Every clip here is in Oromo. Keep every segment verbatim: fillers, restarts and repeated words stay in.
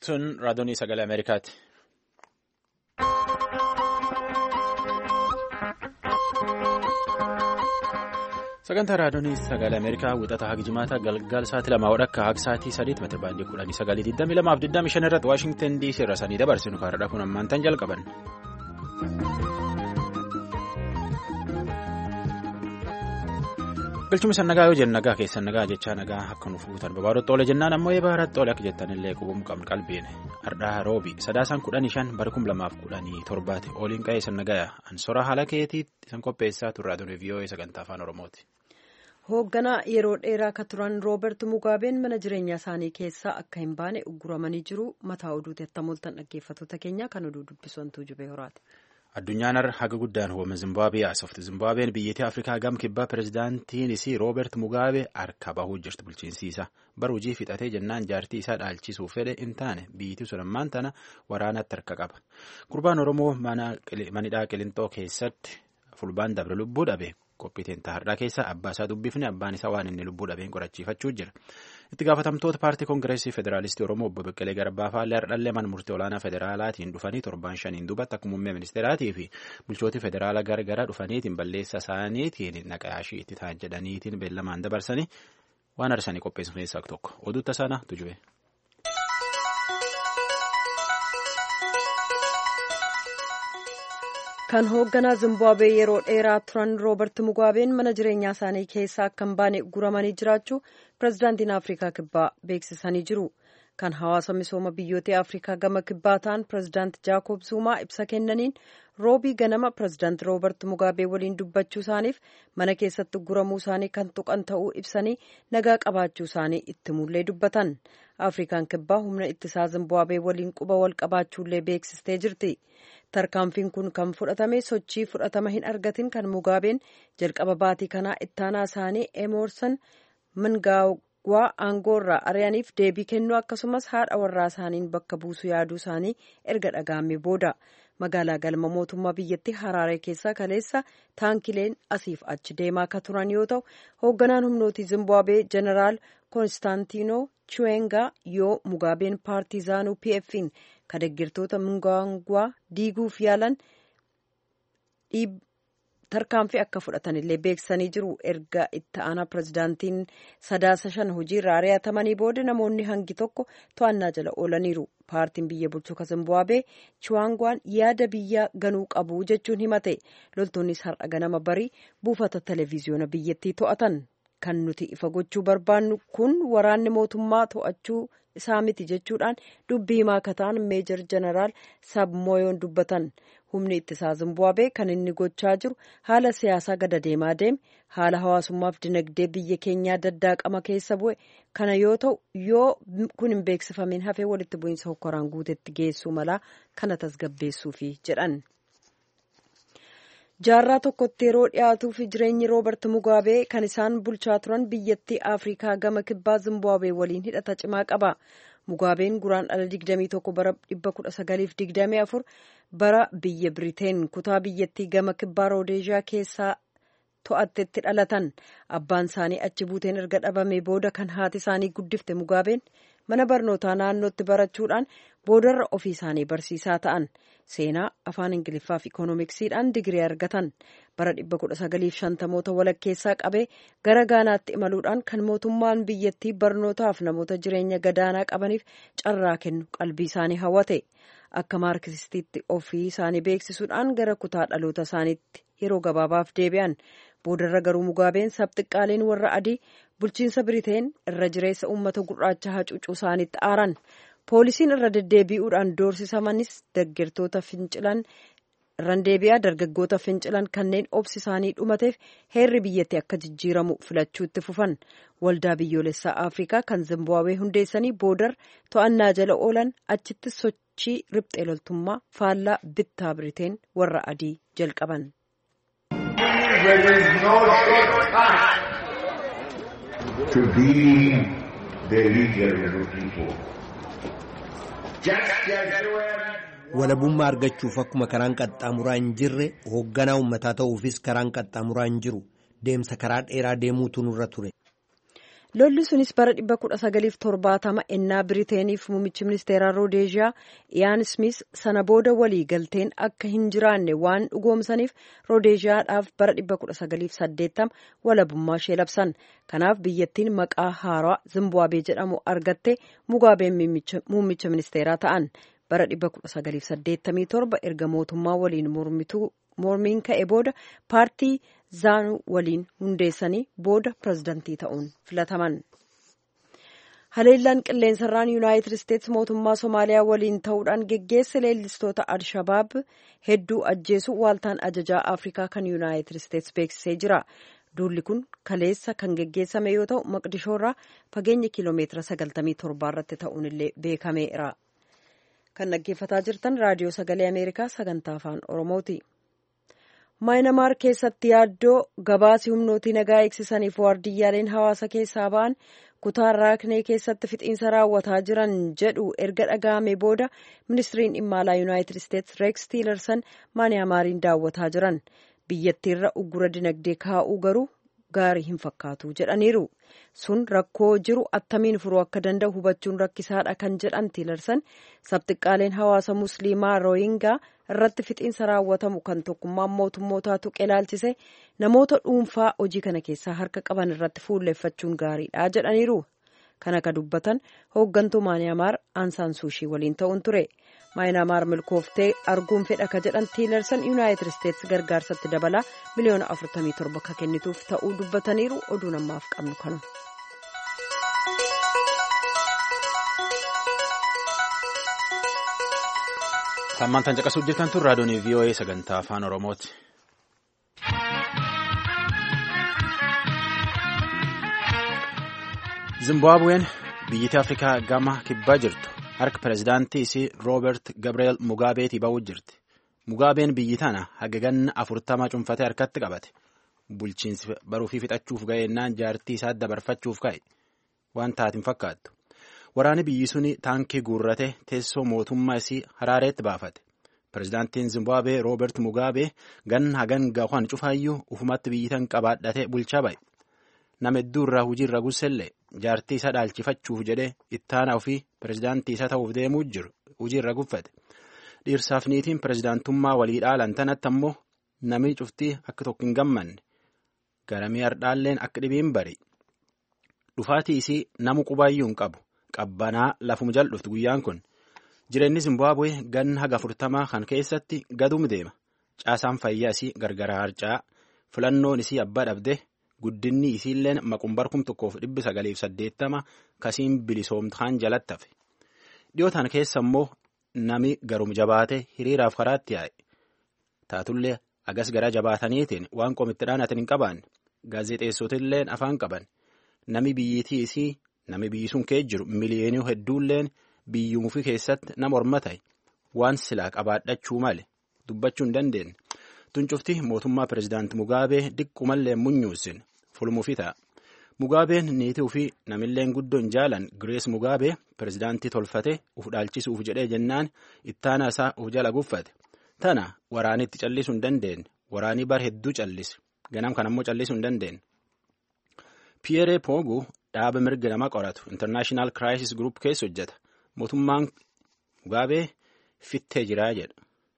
Sun raadiyoonii sagalee Ameerikaati. Sagantaa raadiyoonii sagalee Ameerikaa wixata haga jimaata galgal sa'aatii lamaa wadhakka haga sa'aatii sadiitti meetira baandii kudhanii sagalii digdamii lamaaf digdamii shan irratti Waashingtan D C irra sanii dabarsinu kaarraa kun ammaan tan jalqaban. Galchuma san nagaa yoo jenna nagaa keessan nagaa jechaa nagaa akka nuuf guutan babaarotti oole jennaan ammoo eebaaratti oole akka jettanillee qubum qabnu qalbiin ardhaa roobi sadaasaan kudhanii shan bara kum lamaaf kudhanii torbaati ooliin qa'ee san nagaa ansora haala keetiitti san qopheessaa turraa ture vii'oo'ee sagantaa afaan oromooti. Hoogganaa yeroo dheeraa akka turan Rooberti Mugaabeen mana jireenyaa isaanii keessaa akka hin baane ugguramanii jiru mataa oduuti attamoltan dhaggeeffattoota keenya kan oduu dubbisantuu jubee horaati. Addunyaan har'a haga guddaan hooma Zimbaabuwee haasofte. Zimbaabuween biyyattii Afrikaa gam kibbaa pirezidaantiinis Rooberti Mugaabee harka bahuu jirtu bulchiinsiisa. Bara hojii fixatee jennaan jaartii isaa dhaalchisuuf fedhe hin taane biyyattii sun ammaan tana waraanatti harka qaba. Gurbaan Oromoo manidhaa Qilintoo keessatti fulbaan dabre lubbuu dhabe. Qophiiteen taa'aadhaa keessa abbaa isaa dubbifne abbaan isaa waan inni lubbuu dhabeen qorachiifachuu jira. Itti gaafatamtoota paartii koongireesii federaalistii Oromoo obbo Beqqelee Garbaa faallee hardhallee mana murtii olaanaa federaalaatiin dhufanii torban shaniin duubatti akka muummee ministeeraatii fi bulchootii federaalaa garagaraa dhufaniitiin balleessa isaaniitiin naqaashii itti ta'an jedhaniitiin beellamaan dabarsanii waan arsanii qopheessu keessaa tokko oduu tasaanaa tujube. Kan hoogganaa Zimbaabuwee yeroo dheeraa turan Rooberti Mugaabeen mana jireenyaa isaanii keessaa akka hin baane guramanii jiraachuu pirezidaantiin Afrikaa Kibbaa beeksisanii jiru. Kan hawaasa misooma biyyoota Afrikaa gama kibbaa ta'an pirezidaanti Jaakob Zuumaa ibsa kennaniin roobii ganama pirezidaanti Rooberti Mugaabee waliin dubbachuu isaaniif mana keessatti guramuu isaanii kan tuqan ta'uu ibsanii nagaa qabaachuu isaanii itti mullee dubbatan. Afrikaan kibbaa humna ittisaa Zimbaabuwee waliin quba wal qabaachuullee beeksistee jirti. Tarkaanfiin kun kan fudhatame sochii fudhatama hin argatin kan Mugaabeen jalqaba baatii kanaa ittaanaa isaanii Emerson Mnangagwa aangoorraa ari'aniif deebii kennuu akkasumas haadha warraa isaaniin bakka buusuu yaaduu isaanii erga dhagaamee booda magaalaa galma mootummaa biyyattii Haraaree keessaa kaleessa taankileen asiif achi deemaa akka turan yoo ta'u hoogganaan humnootii Zimbaabuwee jeneraal Konstaantiinoo Chiwengaa yoo Mugaabeen paartii zaanuu P F'n kan deeggartoota Mnangagwa diiguuf yaalan tarkaanfii akka fudhatanillee beeksisanii jiru. Erga itti aanaa pirezidaantiin sadaasa shan hojiirra ari'atamanii booda namoonni hangi tokko to'annaa jala oolaniiru. Paartiin biyya bulchuu Zimbaabuwee Chiwengaan yaada biyya ganuu qabu jechuun himate. Loltoonnis har'a ganama barii buufata televiziyoona biyyattii to'atan. Kan nuti ifa gochuu barbaannu kun waraanni mootummaa to'achuu isaa miti jechuudhaan dubbii himaa akka ta'an meejor jeneraal Sabmoyoon dubbatan. Humni ittisaa Zimbaabuwee kan inni gochaa jiru haala siyaasaa gada deemaa deeme haala hawaasummaaf dinagdee biyya keenyaa daddaaqama keessa bu'e kana yoo ta'u yoo kun hin beeksifamin hafee walitti bu'iinsa hokkoraan guutetti geessuu mala kana tasgabbeessuufi jedhan. Jaarraa tokkotti yeroo dhiyaatuu fi jireenyi Rooberti Mugaabee kan isaan bulchaa turan biyyattii Afrikaa gama kibbaa Zimbaabuwee waliin hidhata cimaa qaba. Mugaabeen guraandhala digdamii tokko bara dhibba kudha sagaliif digdamii afur bara biyya Biriteen kutaa biyyattii gama kibbaa Roodeeziyaa keessaa to'attetti dhalatan. Abbaan isaanii achi buuteen erga dhabamee booda kan haati isaanii guddifte Mugaabeen mana barnootaa naannootti barachuudhaan boodarra ofii isaanii barsiisaa ta'an. Seenaa afaan Ingiliffaa fi Ikoonomiksiidhaan digirii argatan. Bara dhibba kudha sagaliif shantamoota walakkeessaa qabee gara Gaanaatti imaluudhaan kan mootummaan biyyattii barnootaaf namoota jireenya gadaanaa qabaniif carraa kennu qalbii isaanii hawwate. Akka maarkistiitti ofii isaanii beeksisuudhaan gara kutaa dhaloota isaaniitti yeroo gabaabaaf deebi'an. Boodarra garuu Mugaabeen sabxiqqaaleen warra adii bulchiinsa Biriteen irra jireessa uummata gurraacha hacuucuu isaaniitti aaran. Poolisiin irra deddeebi'uudhaan doorsisamanis deeggartoota fincilan irraan deebi'aa dargaggoota fincilan kanneen obsi isaanii dhumateef heerri biyyattii akka jijjiiramu filachuu itti fufan. Waldaa biyyoolessaa Afrikaa kan Zimbaabuwee hundeessanii boodar to'annaa jala oolan achitti sochii riphxee loltummaa faallaa bittaa Biriteen warra adii jalqaban. Walabummaa argachuuf akkuma karaan qaxxaamuraa hin jirre hoogganaa uummataa ta'uufis karaan qaxxaamuraa hin jiru deemsa karaa dheeraa deemuutu nurra ture. lolli sunis bara dhibba kudha sagaliif torbaatama ennaa Biriteeniif muummichi ministeeraa Roodeeziyaa Iyaan Smith sana booda walii galteen akka hin jiraanne waan dhugoomsaniif Roodeeziyaadhaaf bara dhibba kudha sagaliif saddeettama walabummaa ishee labsan. Kanaaf biyyattiin maqaa haaraa Zimbaabuwee jedhamu argatte Mugaabeen muummicha ministeeraa ta'an. Bara dhibba kudha sagaliif saddeettamii torba erga mootummaa waliin mormiin ka'e booda paartii zaanuu waliin hundeessanii booda pirezidantii ta'uun filataman. Haleellaan qilleensarraan Yuunaayitid Isteetsi mootummaa Somaaliyaa waliin ta'uudhaan geggeesse leellistoota Al-Shabaab hedduu ajjeesu waaltaan ajajaa Afrikaa kan Yuunaayitid Isteetsi beeksisee jira. Duulli kun kaleessa kan geggeessame yoo ta'u Maqdishoorraa fageenya kiiloomeetira sagaltamii torbaa irratti ta'uun illee beekameera. Kan dhaggeeffataa jirtan raadiyoo sagalee Ameerikaa sagantaa afaan Oromooti. Maayinamaar keessatti yaaddoo gabaasii humnootii nagaa eegsisaniif waardiyyaaleen hawaasa keessaa ba'an kutaa raaknee keessatti fixiinsa raawwataa jiran jedhu erga dhaga'ame booda ministiriin dhimma alaa Yuunaayitid Isteetsi Reeks Tiilersan Maayinamaariin daawwataa jiran. Biyyattiirra uggura dinagdee kaa'uu garuu gaarii hin fakkaatu jedhaniiru. Sun rakkoo jiru attamiin furuu akka danda'u hubachuun rakkisaadha kan jedhan Tiilersan sabxiqqaaleen hawaasa musliimaa Rooyingaa irratti fixiinsa raawwatamu kan tokkummaan mootummootaa tuqe ilaalchise namoota dhuunfaa hojii kana keessaa harka qaban irratti fuulleeffachuun gaariidha jedhaniiru. Kana ka dubbatan hooggantuu Maayinamaar Aansaan Suushii waliin ta'uun ture. Maayinamaar milkooftee arguun fedha ka jedhan Tiilersan Yuunaayitid Isteetsi gargaarsatti dabalaa miliyoona afurtamii torba ka kennituuf ta'uu dubbataniiru. Oduun ammaaf qabnu kana. Hammaan caqasuuf jirtan tun raadiyoon V O A sagantaa afaan Oromooti. Zimbaabuween biyyattii Afrikaa gama kibbaa jirtu harka pirezidaantii isii Roobert Gabriel Mugaabeetii ba'uu jirti. Mugaabeen biyyi tana haga ganna afurtama cunfatee harkatti qabate. Bulchiinsi baruufii fixachuuf ga'eennaan jaartii isaa dabarfachuuf ka'e. Waan taatiin fakkaattu. Waraanni biyyi suni taankii guurrate teessoo mootummaa isii Haraareetti baafate. Pirezidaantiin Zimbaabuwee Roobert Mugaabee ganna hagan gahuun cufaayyuu ufumatti biyyi tan qabaadhatee bulchaa ba'e. Nama hedduu irraa hojiirra gussellee jaartii isaa dhaalchifachuuf jedhee ittaana ofii pirezidaantii isaa ta'uuf deemuu jiru hojiirra guffate. Dhiirsaaf niitiin pirezidaantummaa walii dhaalan tanatti ammoo namni cuftii akka tokko hin gammanne garamii hardhaalleen akka dhibiin bari. Dhufaatii isii namu qubaayyuu hin qabu. Qabbanaa lafum jal'ufti guyyaan kun jireenyi Zimbaabuwee ganna haga afurtamaa kan keessatti gadum deema. Caasaan fayyaa isii gargara harcaa filannoon isii abbaa dhabde guddinni isiilleen maqumbar kum tokkoof dhibbi sagaliif saddeettama kasiin bilisoomtaan jalatti hafe. Dhiyootaan keessa immoo nami garum jabaate hiriiraaf karaatti yaa'e. Taatullee agas gara jabaataniitiin waan qomittiidhaan ati hin qabaanne gaazexeessotilleen afaan qaban nami biyyiitii isii. Nami biyyi sun kee jiru miliyoonii hedduulleen biyyuufi keessatti nama horma ta'e waan silaa qabaadhachuu male dubbachuu hin dandeenye. Tuncufti mootummaa pirezidaantii Mugaabee diqqumallee munyuusin fulmuufi ta'a. Mugaabeen niitii ofii namilleen guddoon jaalan Girees Mugaabee pirezidaantii tolfate uf dhaalchisuuf jedhee jennaan ittaana isaa uf jala guffate. Tana waraanitti callisuu hin dandeenye. Waraanii bar hedduu callise. Ganam kan ammoo callisuu hin dandeenye. Pierre Pogu dhaaba mirga nama qoratu International Crisis Group keessa hojjeta. Mootummaan Mugaabee fittee jiraa jedha.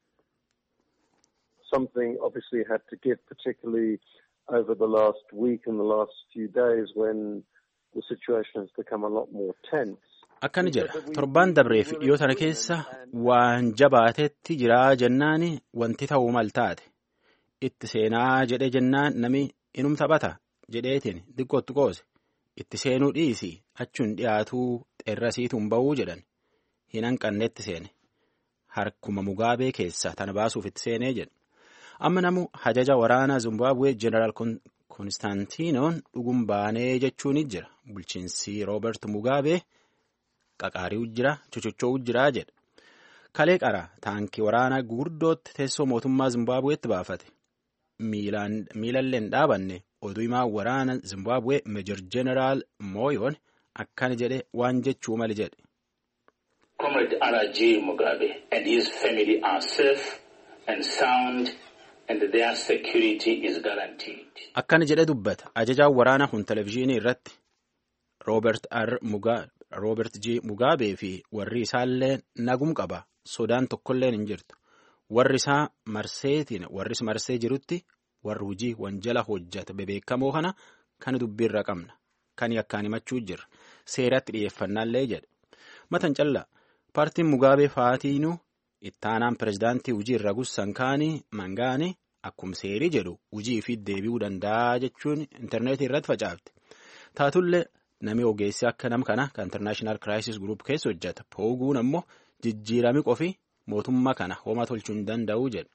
Something obviously had to give, particularly over the last week and the last few days when the situation has become a lot more tense. Akkana jedha. Torbaan dabreef dhiyoo sana keessa waan jabaatetti jiraa jennaani wanti ta'uu mal taate. Itti seenaa jedhee jennaan nami inum taphata jedheetiin xiqqootti qoose. Itti seenuu dhiisi achuun dhiyaatuu xeerrasiituun ba'uu jedhan hin hanqanneetti seene harkuma Mugaabee keessa tana baasuuf itti seenee jedha. Amma namu hajaja waraanaa Zimbaabuwee Jeneraal Konstaantinoon dhugum baanee jechuun jira. Bulchiinsi Roobert Mugaabee qaqaari'u jira chochocho'u jira jedha. Kalee qara taankii waraanaa gurguddootti teessoo mootummaa Zimbaabuweetti baafate. Miilalleen dhaabanne. Oduu himaa waraana Zimbaabuwee Meejor Jeneraal Mooyoon akkana jedhe waan jechuu mali jedhe. Comrade R J Mugabe and his family are safe and sound and their security is guaranteed. Akkana jedhe dubbata. Ajajaan waraanaa kun televizyiinii irratti Roobert R. Mugabe Roobert G. Mugaabee fi warri isaallee nagum qaba sodaan tokkolleen hin jirtu warri isaa marseetiin warris marsee jirutti warri hojii wanjala hojjata bebeekamoo kana kan dubbiirra qabna kan yakkaan himachuu jirra seeratti dhiyeeffannaallee jedhe matan callaa paartiin Mugaabee faatiinuu ittaanaan pirezidaantii hojii irra gussan kaanii mangaanii akkum seerii jedhu hojii fi deebi'uu danda'a jechuun intarneetii irratti facaafte taatullee. Nami ogeessi akka nam kana kan International Crisis Group keessa hojjeta pooguun ammoo jijjiirami qofi mootummaa kana homaa tolchuu hin danda'u jedha.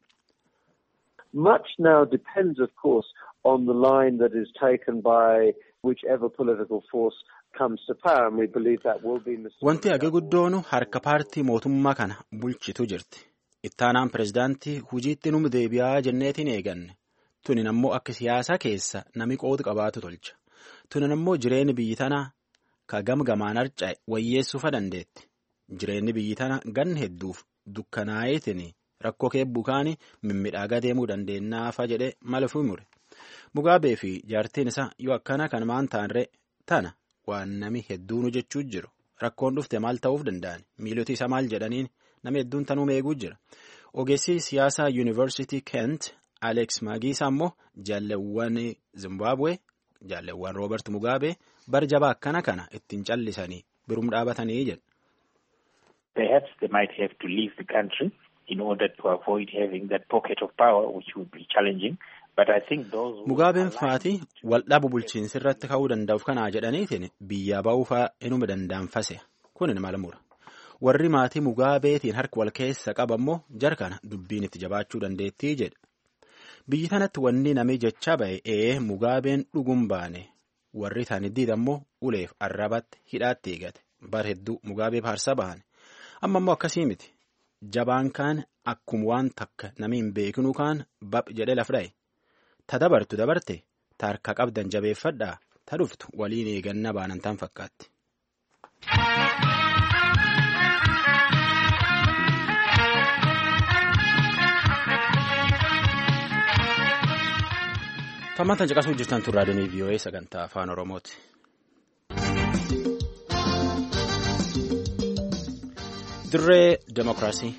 Much now depends, of course, on the line that is taken by whichever political force comes to power, and we believe that will be Mister Wanti hage guddoonu harka paartii mootummaa kana bulchitu jirti. Ittaanaan pirezidaantii hojiitti num deebi'aa jenneetiin eeganne. Tunin ammoo akka siyaasa keessa nami qooda qabaatu tolcha. Tunan ammoo jireenyi biyyi tanaa ka gamgamaan harca'e wayyeessuufa dandeetti. Jireenyi biyyi tana gan hedduuf dukkanaa'eetiin rakkoo keebbuu kaanii mimmidhaagaa deemuu dandeenyaafa jedhee malafuu mure. Mugaabee fi jaartiin isaa yoo akkana kan maan taanree tana waan nami hedduunu jechuu jiru. Rakkoon dhufte maal ta'uuf danda'an miiloti isaa maal jedhaniin nami hedduun tanuu eeguu jira. Ogeessi siyaasaa Yuunivarsiitii Kent Alex Magiisa ammoo jaalleewwan Zimbabwe. Jaalleewwan Roobert Mugaabee barjabaa akkana kana ittiin callisanii birum dhaabatanii jedha. Perhaps they might have to leave the country in order to avoid having that pocket of power which would be challenging. But I think those Mugaabeen faatii waldhabu bulchiinsi irratti ka'uu danda'uuf kanaa jedhaniitiin biyya ba'uufaa inuma danda'anfase kunin maal mura. Warri maatii Mugaabeetiin harka wal keessa qabammoo jar kana dubbiin itti jabaachuu dandeettii jedha. Biyyi tanatti wanni namii jecha ba'e ee Mugaabeen dhugum baane warri taaniddiid ammoo uleef arrabatti hidhaatti eegate bar hedduu Mugaabee paarsa baane amma ammoo akkasii miti jabaan kaan akkuma waan takka namii hin beeknu kaan bab jedhe lafdhaye ta dabartu dabarte ta harka qabdan jabeeffadhaa ta dhuftu waliin eeganna baanan tan fakkaatti. Tammaan caqasuu jirtan tun raadiyoo V O A sagantaa afaan Oromooti. Dirree Demokiraasii.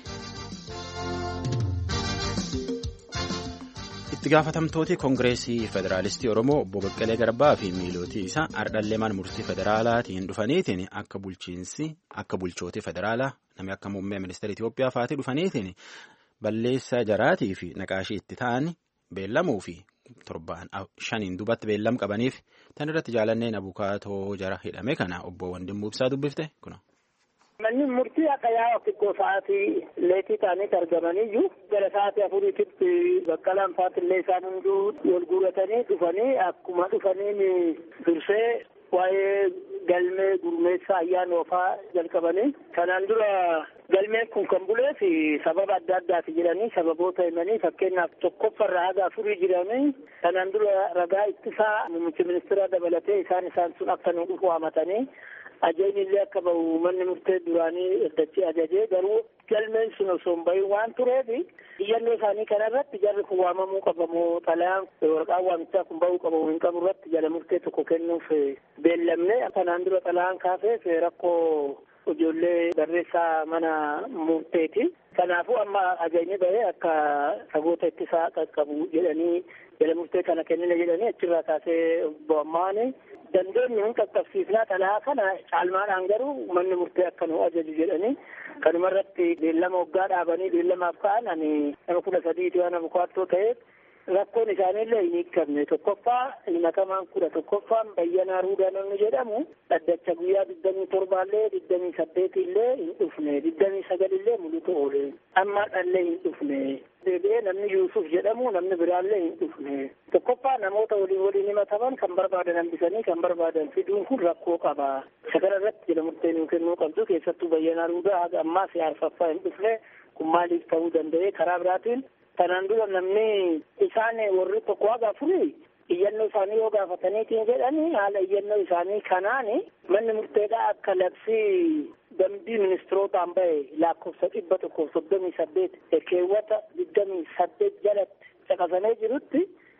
Itti gaafatamtooti Koongireesii Federaalistii Oromoo obbo Baqqalee Garbaa fi miilootii isaa ardhalleemaan murtii federaalaatiin dhufaniitiin akka bulchiinsi akka bulchooti federaalaa namni akka muummee ministeera Itoophiyaa fa'aatii dhufaniitiin balleessaa jaraatii fi naqaashii itti ta'an beellamuu fi torbaan shaniin duubatti beellam qabaniif tan irratti jaalanneen abukaatoo jara hidhame kana obbo Wandimmuu Ibsaa dubbifte kuna. Manni murtii akka yaa'u xiqqoo sa'aatii leetii ta'aniiti argamaniyyuu gara sa'aatii afuriititti Baqqalaan fa'aatillee isaan hunduu wal guuratanii dhufanii akkuma dhufaniin dursee waa'ee galmee gurmeessaa ayyaana oofaa jalqabanii kanaan dura galmeen kun kan bulee fi sababa adda addaati jedhanii sababoota himanii fakkeenyaaf tokkoffarraa haga afurii jiranii kanaan dura ragaa ittisaa muummicha ministeeraa dabalatee isaan isaan sun akka nu dhufu waamatanii ajajni illee akka bahu manni murtee duraanii iddachee ajajee garuu galmeen sun osoo hin bahin waan tureef iyyannoo isaanii kanarratti jarri kun waamamuu qabamoo xalayaan waraqaan waamichaa kun bahuu qabamoo hin qabu irratti jala murtee tokko kennuuf beellamne kanaan dura xalayaan kaafeef rakkoo ijoollee barreessaa mana murteeti. Kanaafuu amma ajajni bahee akka sagoota ittisaa qaqqabu jedhanii jala murtee kana kennina jedhanii achirraa kaasee bo'ammaani dandeenyu hin qaqqabsiifnaa xalayaa kana caalmaadhaan garuu manni murtee akka nu ajaju jedhanii kanumarratti beellama waggaa dhaabanii beellamaaf ka'an ani nama kudha sadiiti waan abukaattoo ta'eef rakkoon isaaniillee hin hiikamne tokkoffaa himatamaan kudha tokkoffaan Bayyanaa Ruudaa namni jedhamu dhaddacha guyyaa digdamii torbaallee digdamii saddeetillee hin dhufne digdamii sagalillee mulutu oole amma dhallee hin dhufne deebi'ee namni Yuusuf jedhamu namni biraallee hin dhufne tokkoffaa namoota waliin waliin himataman kan barbaadan hambisanii kan barbaadan fiduun kun rakkoo qaba sagala irratti jala murtee nuu kennuu qabdu keessattuu Bayyanaa Ruudaa haga ammaa siyaarfaffaa hin dhufne kun maaliif ta'uu danda'e karaa biraatiin kanaan dura namni isaan warri tokko haga afurii iyyannoo isaanii yoo gaafataniitiin jedhanii haala iyyannoo isaanii kanaan manni murteedhaa akka labsii dambii ministirootaan bahe lakkoofsa dhibba tokkoof soddomii saddeet keewwata digdamii saddeet jalatti caqasamee jirutti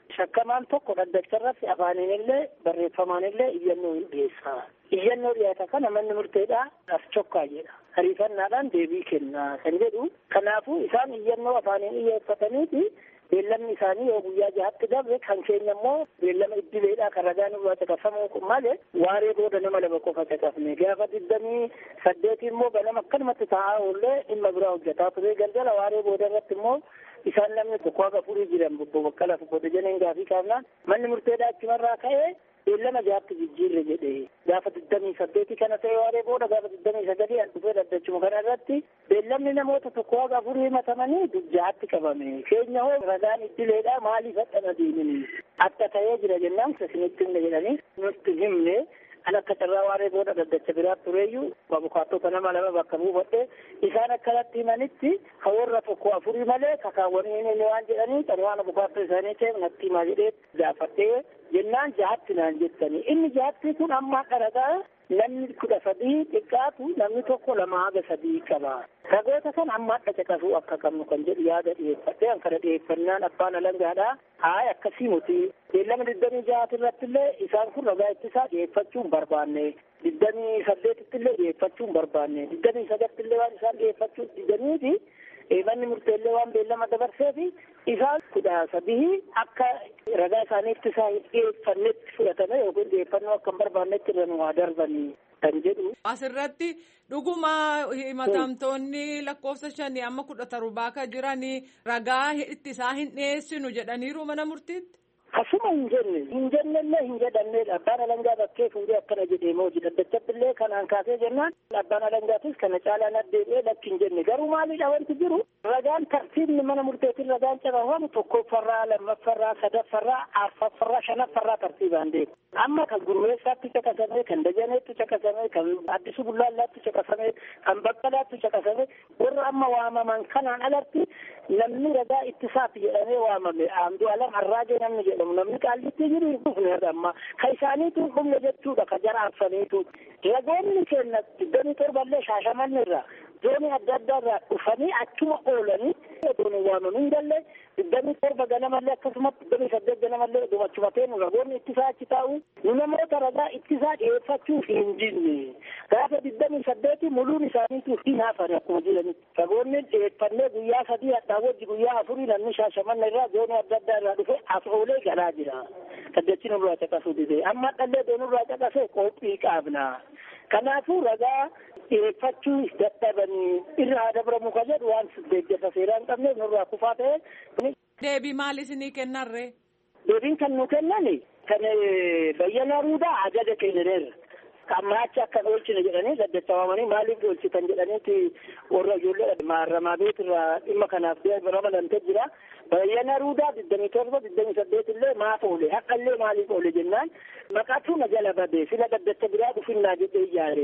shakkamaan tokko dhaddacharratti afaaniin illee barreeffamaan illee iyyannoo hin dhiyeessa. Iyyannoo dhiyaata kana manni murteedhaa as chokkaa jedha. Ariifannaadhaan deebii kennaa kan jedhu. Kanaafuu isaan iyyannoo afaaniin dhiyeeffataniiti beellamni isaanii yoo guyyaa jahatti dabre kan keenya immoo beellama iddileedhaa kan ragaan irraa caqasamuu malee waaree booda nama lama qofa caqafne gaafa digdamii saddeetii immoo ganama akkanumatti taa'aa oollee dhimma biraa hojjetaa ture galgala waaree booda irratti immoo isaan namni tokko haga furii jiran Obbo Baqqalaa fi Obbo Dajaneen gaafii kaafnaan manni murteedhaa achumarraa ka'ee beellama jahatti jijjiirre jedhe gaafa digdamii saddeetii kana ta'e waaree booda gaafa digdamii sagalii an dhufee dhaddachuma kana irratti beellamni namoota tokko haga furii himatamanii jahatti qabame keenya hoo ragaan iddileedhaa maaliif hadhana deemini akka ta'ee jira jennaan isinitti himne jedhanii nutti himne an akka carraa waaree booda dhaddacha biraa tureeyyuu abukaattota nama lama bakka buufadhe isaan akkanatti himanitti ka warra tokko afurii malee kakaawwanii inni waan jedhanii kan waan abukaattoo isaanii ta'e natti himaa jedhee gaafadhee jennaan jahatti naan jettanii inni jahatti kun amma qarataa namni kudha sadii xiqqaatu namni tokko lama haga sadii qaba. Ragoota kan amma adda caqasuu akka qabnu kan jedhu yaada dhiyeeffadhe an kana dhiyeeffannaan abbaan alangaadhaa haay akkasii muti beellama digdamii jahaati irratti illee isaan kun ragaa ittisaa dhiyeeffachuu hin barbaanne digdamii saddeetitti illee dhiyeeffachuu hin barbaanne digdamii sagalitti illee waan isaan dhiyeeffachuu didaniiti manni murteellee waan beellama dabarsee fi isaan kudha sadii akka ragaa isaanii ittisaa hin dhiyeeffannetti fudhatame yookiin dhiyeeffannoo akka hin barbaannetti irra nu haa darbanii kan jedhu. Asirratti dhuguma himatamtoonni lakkoofsa shanii amma kudha torbaa akka jiranii ragaa ittisaa hin dhiyeessinu jedhaniiru mana murtiitti. Asuma hin jenne hin jennellee hin jedhamnedha abbaan alangaa bakkee fuudhee akkana jedhee moo daddachattillee kanaan kaasee jennaan abbaan alangaatis kana caalaan addeebi'ee lakki hin jenne garuu maalidha wanti jiru ragaan tartiibni mana murteetiin ragaan cabafamu tokkoffarraa lammaffarraa sadaffarraa arfaffarraa shanaffarraa tartiibaan deemu amma kan gurmeessaatti caqasamee kan dajaneetti caqasamee kan addisu bullaallaatti caqasamee kan baqqalaatti caqasamee warra amma waamaman kanaan alatti namni ragaa ittisaatti jedhamee waamame aamduu alam arraajee namni jedhamu namni qaallitti jiru hin dhufne amma ka isaaniitu hin dhufne jechuudha ka jara arsaniitu ragoonni keenya digdamii torballee shaashamanni irraa zoonii adda addaa irraa dhufanii achuma oolanii odoon waamamuu hin galle digdamii torba ganamallee akkasumas digdamii saddeet ganamallee dhumachumateen ragoonni ittisaa achi taa'u nu namoota ragaa ittisaa dhiyeeffachuuf hin jinne gaafa digdamii saddeeti muluun isaaniitu hin hafan akkuma jiranitti ragoonni dhiyeeffannee guyyaa sadii hadhaa wajji guyyaa afurii namni shaashamanna irraa zoonii adda addaa irraa dhufe afoolee galaa jira kaddachi nurraa caqasuu dide amma dhallee doonurraa caqasee qophii qaabna kanaafuu ragaa dhiyeeffachuu dadhabanii irraa dabramu ka jedhu waan deeggarsa seeraa hin qabne nurraa kufaa ta'e. Deebii maal isinii kennarree? Deebiin kan nu kennani kan bayyana ruudaa ajaja kennineerra. Ammaacha akka oolchine jedhanii daddacha waamanii maaliif oolchitan jedhaniiti warra ijoollee maaramaa beetirraa dhimma kanaaf ramadamtee jira. Bayyana ruudaa digdamii torba digdamii saddeet illee maaf oole haqallee maaliif oole jennaan maqaatu na jala bade sila daddacha biraa dhufinnaa jedhee ijaare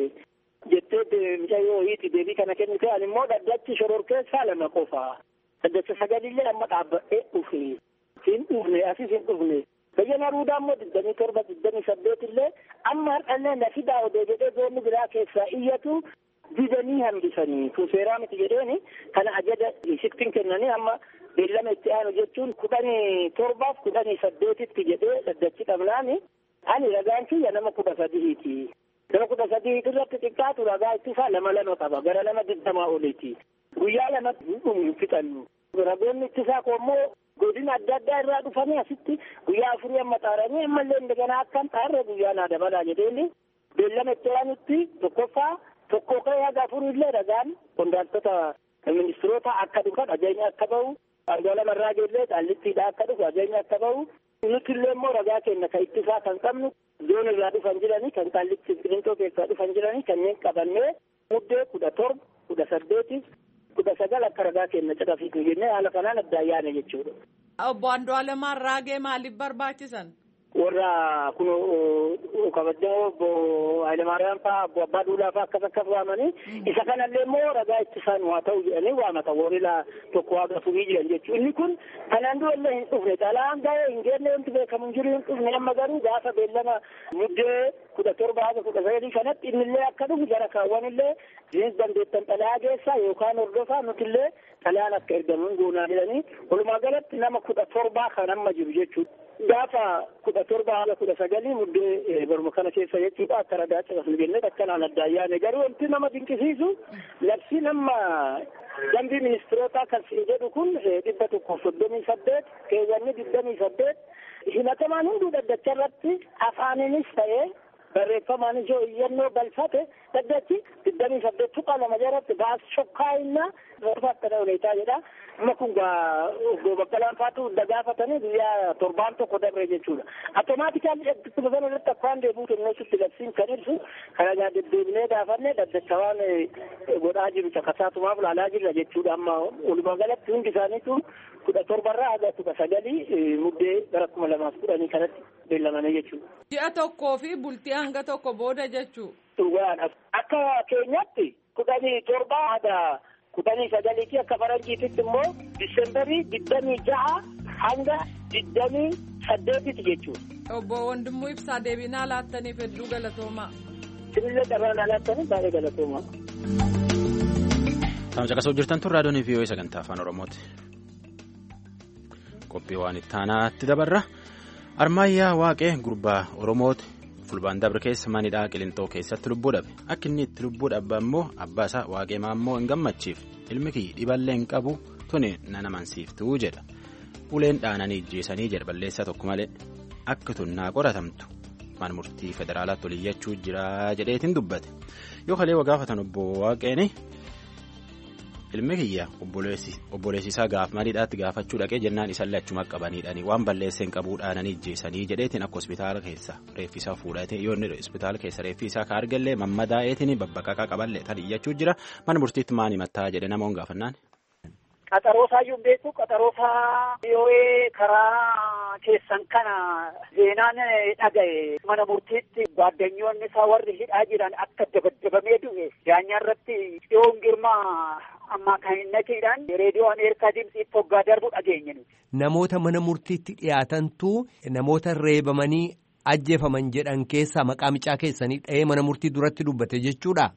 jettee mucayyoo hiiti deebii kana kennite ani immoo daddachi shororkeessaa lama qofa daddacha sagalillee amma dhaabbadhee dhufe hin dhufne asis hin dhufne. Bayyana ruudaa immoo digdamii torba digdamii saddeet illee amma har'allee na fidaa odoo jedhee zoonni biraa keessaa iyyatu didanii hambisanii kun seeraa miti jedheeni kana ajaja isittiin kennanii amma beellama itti aanu jechuun kudhanii torbaaf kudhanii saddeetitti jedhee daddachi qabnaani ani ragaan kiyya nama kudha sadiiti. Nama kudha sadiiti irratti xiqqaatu ragaa ittisaa lama lama qaba gara lama digdamaa oliiti. Guyyaa lamatti hin fixannu. Ragoonni ittisaa koommoo godina adda addaa irraa dhufanii asitti guyyaa afurii amma xaaranii ammallee indagana akkan xaarre guyyaa naa dabalaa jedheeni beellama itti aanutti tokkoffaa tokko ka'ee haga afurii illee ragaan qondaaltota ministiroota akka dhufan ajajni akka bahu Angola marraa geellee xaallittiidha akka dhufu ajajni akka bahu nuti illee immoo ragaa keenya kan ittisaa kan qabnu zoon irraa dhufan jiranii kan xaallitti qilintoo keessaa dhufan jiranii kanneen qabannee muddee kudha torba kudha saddeeti kudha sagal akka ragaa keenya caqafiitu jennee haala kanaan adda ayyaana jechuudha. Obbo Andu'aalem Arraagee maaliif barbaachisan? Warra kun kabajjoo obbo Hayilemaariyaam fa'aa obbo Abbaa Duulaa fa'aa akkas akkas waamanii isa kanallee immoo ragaa ittisaan waa ta'u jedhanii waamata warrila tokko waaqa furii jiran jechuudha. Inni kun kanaan dura illee hin dhufne xalaan ga'ee hin geenne wanti beekamu hin jiru hin dhufne amma garuu gaafa beellama muddee kudha torba haga kudha sagalii kanatti innillee akka dhufu jara kaawwanillee jiins dandeettan xalayaa geessaa yookaan hordofaa nutillee xalayaan akka ergamuun goonaa jedhanii walumaa galatti nama kudha torbaa kan amma jiru jechuudha. Gaafa kudha torba haga kudha sagalii muddee baruma kana keessa jechuudha akka ragaa cabasnu jennee akkanaan adda ayyaane garuu wanti nama dinqisiisu labsiin amma dambii ministeerotaa kan siin jedhu kun dhibba tokkoof soddomii saddeet keewwanni digdamii saddeet himatamaan hunduu dhaddacha irratti afaaninis ta'ee barreeffamaanis yoo iyyannoo galfate dhaddachi digdamii saddeet tuqaa lama jalatti baas shokkaayinna barfaattana huneetaa jedha. Amma kun gaa obbo Baqqalaan Faatu dagaafatanii biyya torbaan tokko dabre jechuudha. Automaatikaalli dhaddacha sana irratti akkaan deebi'u kennuusitti labsiin kan ibsu kana gaa deddeebinee gaafanne dhaddacha waan godhaa jiru caqasaatumaaf laalaa jirra jechuudha. Amma walumaa galatti hundi isaaniitu kudha torbarraa haga kudha sagalii muddee gara kuma lamaaf kudhanii kanatti beellamanii jechuudha. Ji'a tokkoo fi bultii hanga tokko booda jechuu. Dhugaadha. Akka keenyatti kudhanii torbaa haga kudhanii sagaliitii akka faranjiititti immoo disembarii digdamii ja'a hanga digdamii saddeetitti jechuudha. Obbo Wandimmoo Ibsaa deebinaa laattaniif hedduu galatoomaa. Sinillee carraa laattaniif baay'ee galatoomaa. Kan caqasaa jirtan tun raadiyoon V O A sagantaa afaan Oromooti. Qophii waan itti aanaatti dabarra. Armaayyaa Waaqee gurbaa Oromooti. Fulbaan dabre keessa manidhaa Qilintoo keessatti lubbuu dhabe. Akka inni itti lubbuu dhabe immoo abbaa isaa Waaqee Maammoo hin gammachiif. Ilmi kiyya dhiballee hin qabu tuni nana mansiiftuu jedha. Uleen dhaananii ijjeesanii jedha balleessaa tokko malee. Akka tunnaa qoratamtu mana murtii federaalaatti oliyyachuu jira jedheetiin dubbate. Yoo kalee wagaafatan obbo Waaqeeni ilmi kiyya obboleessi isaa gaaf manidhaatti gaafachuu dhaqee jennaan isallee achuma qabaniidhaani waan balleesseen qabuu dhaananii ijjeesanii jedheetiin akka hospitaala keessa reeffi isaa fuudhatee yoo inni hospitaala keessa reeffi isaa ka argallee mammadaa'eetiin babbaqaqaa qaballee tan iyyachuu jira mana murtiitti maani mattaa jedhe namoon gaafannaan. Qaxaroosaa iyyuu beeku qaxaroosaa yoo karaa keessan kana seenaan dhaga'e mana murtiitti gaaddanyoonni isaa warri hidhaa jiran akka dabadabamee du'e daanyaa irratti dhiyoon girmaa amma kan hin naqiidhaan reediyoo Ameerikaa dimsiif hoggaa darbu dhageenye. Namoota mana murtiitti dhiyaatantu namoota reebamanii ajjeefaman jedhan keessaa maqaa micaa keessanii dha'ee mana murtii duratti dubbate jechuudha.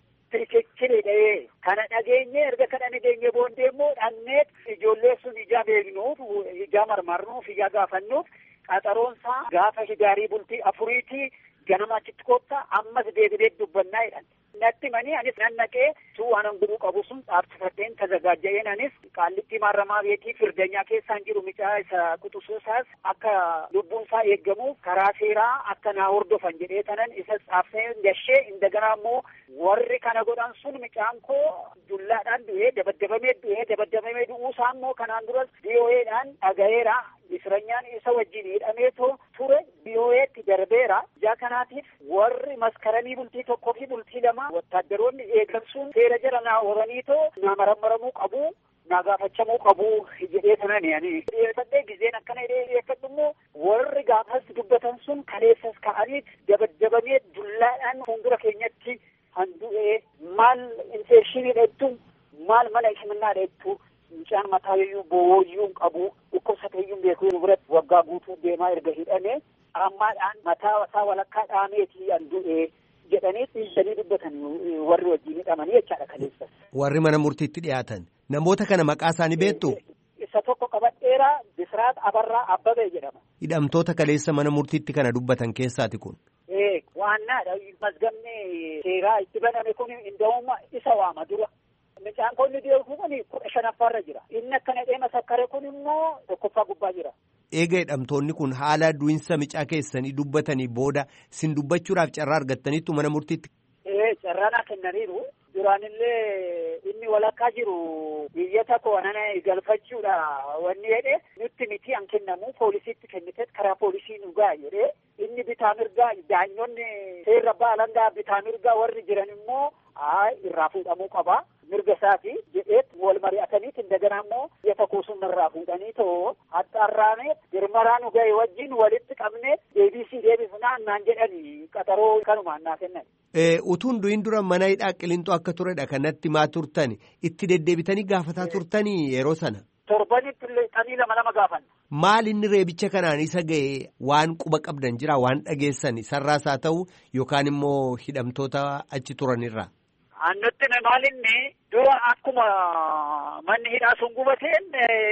Kana dhageenye erga kana dhageenye boondee immoo dhannee ijoollee sun ijaa beeknuuf ijaa marmarnuuf ijaa gaafannuuf qaxaroonsaa gaafa hidaarii bultii afuriitii ganama achitti koottaa ammas deebinee dubbannaa jedhan. Natti manii anis nan naqee suu waan guruu qabu sun dhaabsifateen tazagaajja'een anis qaallitti maaramaa beekii firdanyaa keessaan jiru micaa isa quxusuusaas akka lubbuunsaa eeggamuuf karaa seeraa akka naa hordofan jedhee tanan isa dhaabsee gashee indaganaa immoo warri kana godhan sun micaan koo dullaadhaan du'ee dabaddabamee du'ee dabaddabamee du'uusaa immoo kanaan duras V O A'dhaan dhaga'eera. Israanyaan isa wajjin hidhameetoo ture V O A'tti darbeera. Ijaa kanaatiif warri maskaranii bultii tokkoo fi bultii lama wattaaddaroonni eegamsuun seera jala naa horaniitoo naa marammaramuu qabu naa gaafachamuu qabu jedhee sanani ani dhiyeeffadhee gizeen akkana dhiyeeffadhu immoo warri gaafas dubbatan sun kaleessas ka'aniit dabaddabamee dullaadhaan fuuldura keenyatti handu'ee maal infekshinii dheettu maal mana himannaa dheettu mucaan mataa iyyuu booyyuu qabu dhukkubsatee iyyuu beekuu biratti waggaa guutuu deemaa erga hidhame ammaadhaan mataa isaa walakkaa dhaameetii handu'ee jedhanii dhiisanii dubbatan warri wajjin hidhamanii jechaadha kaleessa. Warri mana murtiitti dhiyaatan namoota kana maqaa isaanii beektu? Isa tokko qabadheeraa Bisiraat Abarraa Abbabee jedhama. Hidhamtoota kaleessa mana murtiitti kana dubbatan keessaati kun? Ee waannaadha mazgamni seeraa itti baname kun indaa'uma isa waama dura. Micaan konni deemu kun kudha shanaffaarra jira. Inni akkana dheema sakkare kun immoo tokkoffaa gubbaa jira. Eega hidhamtoonni kun haala du'insa micaa keessanii dubbatanii booda sin dubbachuudhaaf carraa argattaniittu mana murtiitti. Ee carraanaa kennaniiru. Duraanillee inni walakkaa jiru biyya tokko nana galfachuudha wanni jedhe nutti miti an kennamu poolisiitti kennite karaa poolisii nu gaa jedhe inni bitaa mirgaa daanyonni seerra baalangaa bitaa mirgaa warri jiran immoo haa irraa fuudhamuu qaba. Mirga isaati jedheet wal mari'ataniit indaganaa immoo biyya tokko sun irraa fuudhanii ta'oo haxxaarraanee girmaraa nu ga'e wajjin walitti qabnee deebisii deebisnaan naan jedhanii qaxaroo kanumaan naa kennan. Utuun du'in dura mana hidhaa Qilintoo akka turedha kanatti maa turtani itti deddeebitanii gaafataa turtanii yeroo sana. Torbanitti illee xanii lama lama gaafanna. Maal inni reebicha kanaan isa ga'e waan quba qabdan jira waan dhageessan isarraas haa ta'u yookaan immoo hidhamtoota achi turanirra. Annutti maal inni dura akkuma manni hidhaa sun gubateen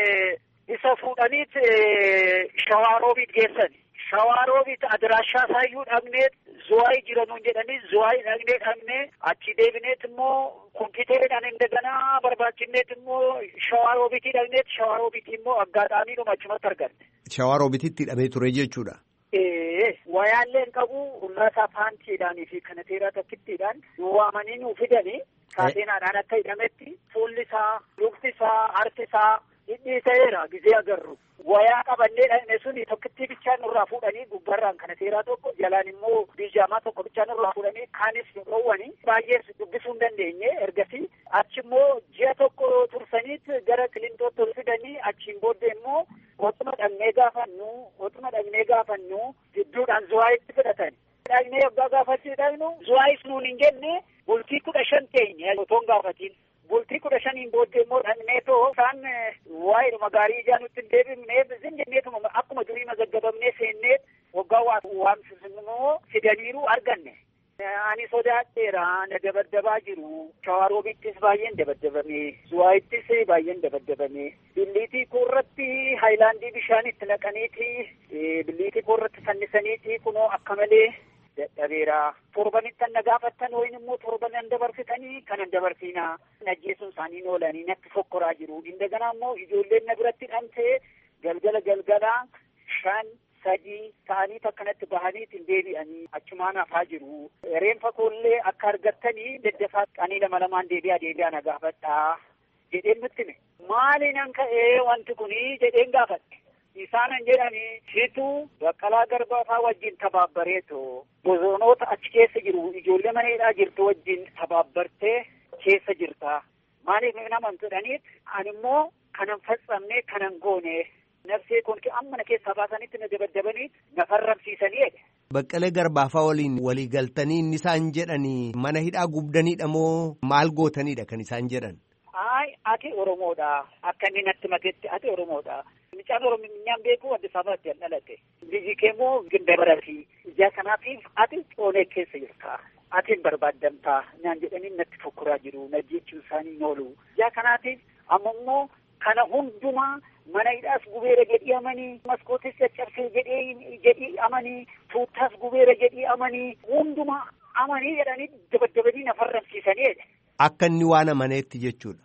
isa fuudhaniit Shawaaroobiit geessan. Shawaaroobiit adiraashaa isaayyuu dhaqnee zuwaayii jiranuun jedhanii zuwaayii dhaqnee dhaqnee achi deebineet immoo kompiiteridhaan indaganaa barbaachisneet immoo Shawaaroobiitii dhaqneet Shawaaroobiitii immoo aggaadhaamiidhuma achumatti arganne. Shawaaroobiititti hidhamee ture jechuudha. Ee wayaallee hin qabu ullaasaa paantiidhaanii fi kanateeraa tokkittiidhaan nu waamanii nu fidanii kaateenaadhaan akka hidhametti fuulli isaa, lukti isaa, harki isaa hidhii ta'eera gizee agarru. Wayaa qabannee dhaqne suni tokkittii bichaan nurraa fuudhanii gubbarraan kanateeraa tokko jalaan immoo biijaamaa tokko bichaan nurraa fuudhanii kaanis nu dhoowwanii baay'ees dubbisuu hin dandeenye ergasii achi immoo ji'a tokko tursaniit gara kilintootti ol fidanii achiin booddee immoo otuma dhaqnee gaafannu otuma dhaqnee gaafannu gidduudhaan zuwaayitti fudhatan. Dhaqnee yoggaa gaafachuu dhaqnu zuwaayis nuun hin jenne bultii kudha shan teenye otoo hin gaafatiin. Bultii kudha shaniin booddee immoo dhaqnee too isaan waa'eedhuma gaarii ijaa nutti hin deebifnee zin jenneetuma akkuma durii mazaggabamnee seennee waggaa waamsisimmoo fidaniiru arganne. Ani sodaadheera na dabaddabaa jiru. Shawaaroobiittis baay'een dabaddabame. Zuwaayittis baay'een dabaddabame. Billiitii koorratti haayilaandii bishaan itti naqaniiti. Billiitii koorratti fannisaniiti kunoo akka malee dadhabeera. Torbanitti an na gaafattan wayin immoo torban an dabarsitanii kan an dabarsiinaa. Najjeesuun isaanii oolanii natti fokkoraa jiru. Indaganaa immoo ijoolleen na biratti dhamtee galgala galgalaa shan sadii ta'anii akkanatti bahaniitiin deebi'anii achumaan hafaa jiru. Reenfa koollee akka argattanii daddafaa qanii lama lamaan deebi'aa deebi'aa na gaafadhaa jedheen nutti hime. Maaliin ka'ee wanti kunii jedheen gaafadhe. Isaanan jedhanii situ Baqqalaa Garbaa wajjin tabaabbareeto bosoonoota achi keessa jiru ijoollee mana hidhaa jirtu wajjin tabaabbartee keessa jirta. Maaliif nama hin jedhaniit ani immoo kanan faccamne kanan goone. Nafsee kun amma na keessaa baasanitti na dabaddabanii na farramsiisanii. Baqqalee Garbaafaa waliin walii galtanii inni isaan jedhanii mana hidhaa gubdaniidha moo maal gootanidha kan isaan jedhan? Ay ati Oromoodha akka inni natti matetti ati Oromoodha. Mucaan Oromiyaan beeku Addis Ababaatti an dhalate. Biyyi keemmoo Gindabarati. Ijaa kanaatiif ati Oonee keessa jirta. Ati hin barbaaddamtaa naan jedhanii natti fokkuraa jiru. Na jechuun isaanii hin oolu. Ijaa kanaatiif amma immoo kana hundumaa mana hidhaas gubeera jedhii amanii maskootis caccabsee jedhee jedhii amanii tuuttaas gubeera jedhii amanii hundumaa amanii jedhanii dabaddabanii na farramsiisanii. Akka inni waan amaneetti jechuudha.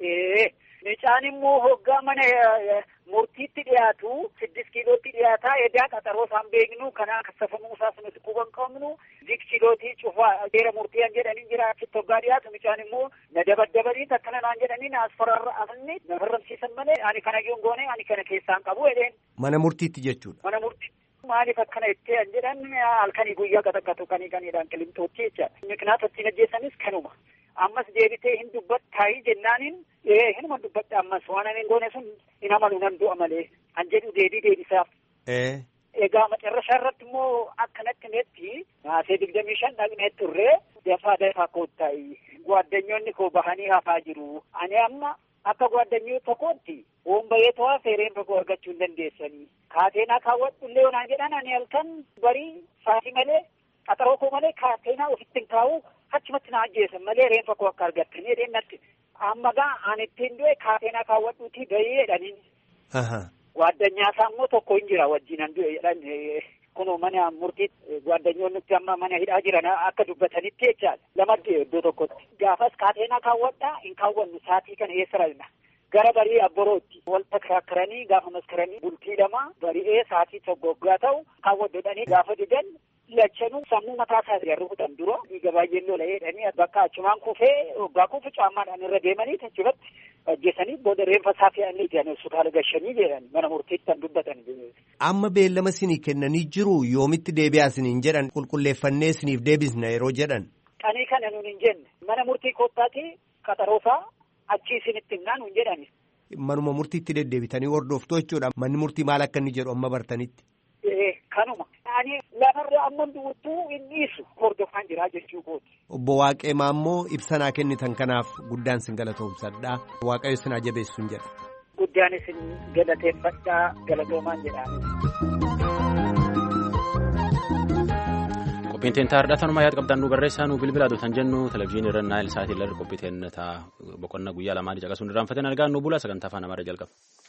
Ee mucaan immoo hoggaa mana murtiitti dhiyaatu siddis kiilootti dhiyaataa edaa qaxaroo isaan beeknu kanaa kassafamuu isaas nuti quban qabnu dik kiilootii cufaa dheera murtii'an jedhanii jira achitti hoggaa dhiyaatu mucaan immoo na dabaddabanii akkana naan jedhanii na asfararra afni na farramsiisan malee ani kana yoon goone ani kana keessaan qabu jedheen. Mana murtiitti jechuudha. Mana murtii. Maaliif akkana itti an jedhan halkanii guyyaa qaxaqqatu kanii kaniidhaan qilimtootti jecha. Miknaata ittiin ajjeessanis kanuma. Ammas deebitee hin dubbattaayii jennaaniin ee hinuma dubbatta ammas waan ani goone sun hin amalu nan du'a malee an jedhu deebii deebisaaf. Ee. Egaa macarrashaa irratti immoo akkanatti netti naasee digdamii shan dhaqnee turree dafaa dafaa koottaayii gwaaddanyoonni koo bahanii hafaa jiru. Ani amma akka gwaddanyoo tokkootti hoombayee to'aa feereen tokko argachuu hin dandeessanii. Kaateenaa kaawwadhu illee onaan jedhan ani halkan barii saatii malee qaxaroo koo malee kaateenaa ofitti hin kaa'u achumatti na ajjeesan malee reenfa koo akka argattanii jedheen natti. Amma gaa ani ittiin du'e kaateenaa kaawwadhuutii bahee jedhaniin. Gwaddanyaasaa immoo tokko hin jira wajjinan du'e jedhan kunoo mana murtii gwaddanyoonni amma mana hidhaa jiran akka dubbatanitti jechaadha. Lamadde iddoo tokkotti. Gaafas kaateenaa kaawwadhaa hin kaawwannu saatii kana eessa rafna. Gara barii abborootti wal takrakkaranii gaafa maskaranii bultii lama bari'ee saatii tokko gaa ta'u kaawwaddoodhanii gaafa didan lachanuu sammuu mataa isaa irra rukutan dura dhiiga baay'een lola jedhanii bakka achumaan kufee waggaa kufu caammaadhaan irra deemanii achirratti ajjeesanii booda reenfa isaa fe'anii jiran hospitaala gashanii jedhan mana murtiitti kan dubbatan. Amma beellama isinii kennanii jiru yoomitti deebi'aa isiniin jedhan qulqulleeffannee isiniif deebisna yeroo jedhan. Qanii kana nuun hin jenne mana murtii koottaati qaxaroosaa achi isinitti himnaan hin jedhani. Manuma murtiitti deddeebitanii hordoftu jechuudha. Manni murtii maal akka inni jedhu amma bartanitti. Ee kanuma. Ani lafarra amma du'uttuu hin dhiisu hordofaan jira jechuu kooti. Obbo Waaqeemaa immoo ibsanaa kennitan kanaaf guddaan sin galatoomsadha. Waaqayyo sin haa jabeessu jedha. guddaan isin galateeffadhaa galatoomaan jedhaan. Qophiin teentaa hardhatanuma yaad qabdan nu barreessaa nu bilbila aduutan jennu televizyiinii irra naayil saatii irra qophii teentaa boqonnaa guyyaa lamaanii caqasuun irraanfateen argaan nu bula sagantaa afaan amaaraa jalqaba.